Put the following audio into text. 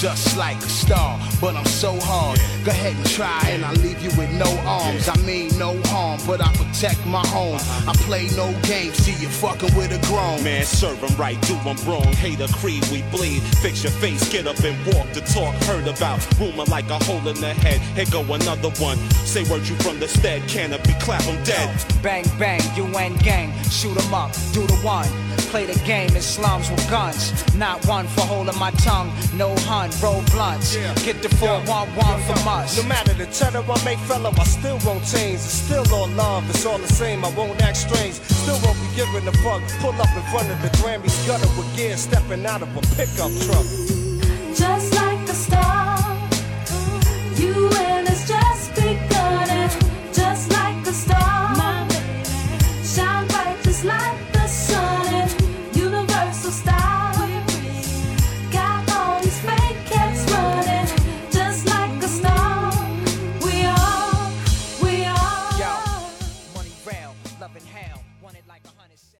just like a star, but I'm so hard. Go ahead and try and I leave you with no arms. I mean no harm, but I protect my home. I play no games, see you fucking with a grown man. Serve them right, do them wrong. Hate a creed, we bleed. Fix your face, get up and walk the talk. Heard about rumor like a hole in the head. Here go another one. Say word you from the stead, canopy, clap them dead. Bang bang, UN gang, shoot 'em up, do the one. Play the game in slums with guns. Not one for holding my tongue, no hun, roll blunts. Get the 411 from us. No matter the cheddar I make, fella, I still won't change. It's still all love, it's all the same. I won't act strange, still won't be giving a fuck. Pull up in front of the Grammys, gutter with gear, stepping out of a pickup truck. Just like a star, you and it's just begun. And just like a star, shine bright just like the sun. And universal style, got all these fake cats running. Just like a star, we are. Yo, money round, loving hell, want it like 100 cents.